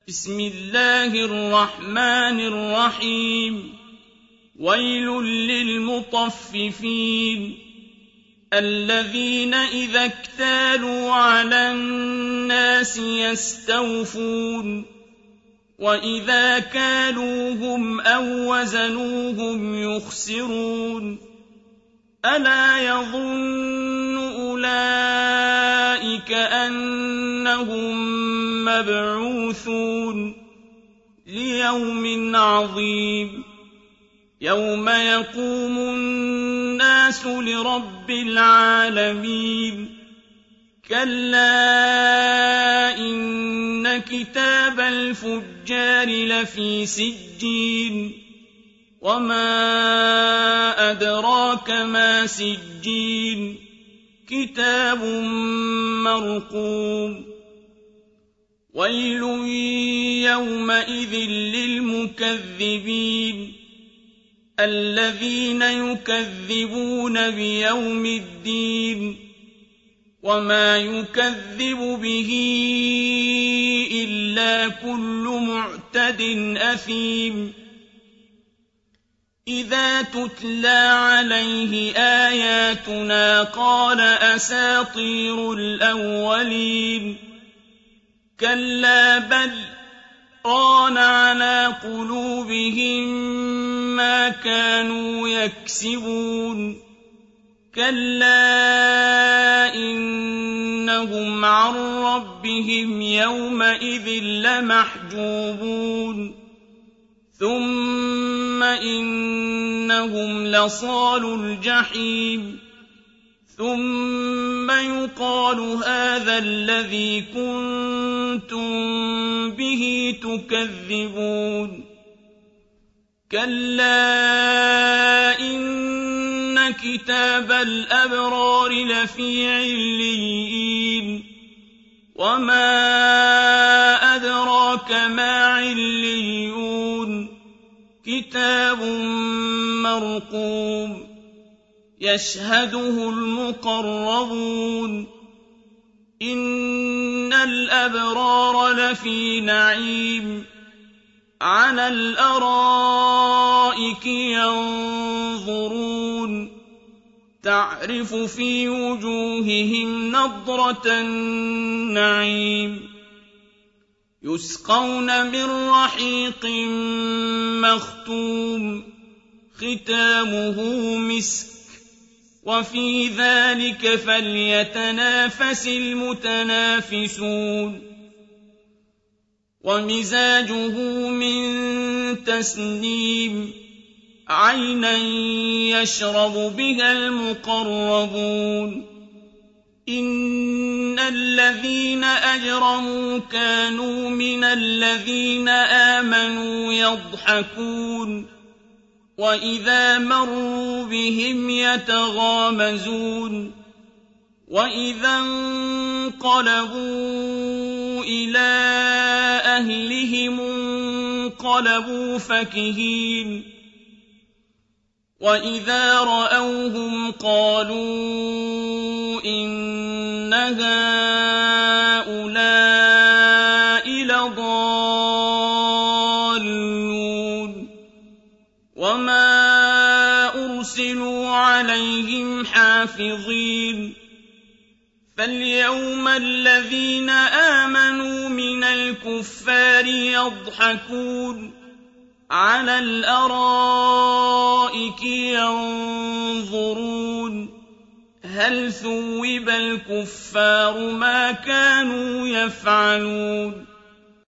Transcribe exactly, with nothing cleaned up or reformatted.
بسم الله الرحمن الرحيم ويل للمطففين الذين إذا اكتالوا على الناس يستوفون وإذا كالوهم أو وزنوهم يخسرون ألا يظن أولئك أنهم مبعوثون ليوم عظيم يوم يقوم الناس لرب العالمين كلا إن كتاب الفجار لفي سجين وما أدراك ما سجين كتاب مرقوم ويل يومئذ للمكذبين الذين يكذبون بيوم الدين وما يكذب به إلا كل معتد أثيم إذا تتلى عليه آياتنا قال أساطير الأولين كلا بل ران على قلوبهم ما كانوا يكسبون كلا إنهم عن ربهم يومئذ لمحجوبون ثم إنهم لصالو الجحيم ثم يقال هذا الذي كنتم به تكذبون كلا إن كتاب الأبرار لفي عليين وما أدراك ما عليون كتاب مرقوم يشهده المقربون إن الأبرار لفي نعيم على الأرائك ينظرون تعرف في وجوههم نضرة النعيم يسقون من رحيق مختوم ختامه مسك وفي ذلك فليتنافس المتنافسون ومزاجه من تسنيم عينا يشرب بها المقربون إن الذين أجرموا كانوا من الذين آمنوا يضحكون وإذا مروا بهم يتغامزون وإذا انقلبوا إلى أهلهم انقلبوا فكهين وإذا رأوهم قالوا إن هؤلاء لضالون وما أرسلوا عليهم حافظين فاليوم الذين آمنوا من الكفار يضحكون على الأرائك ينظرون هل ثوب الكفار ما كانوا يفعلون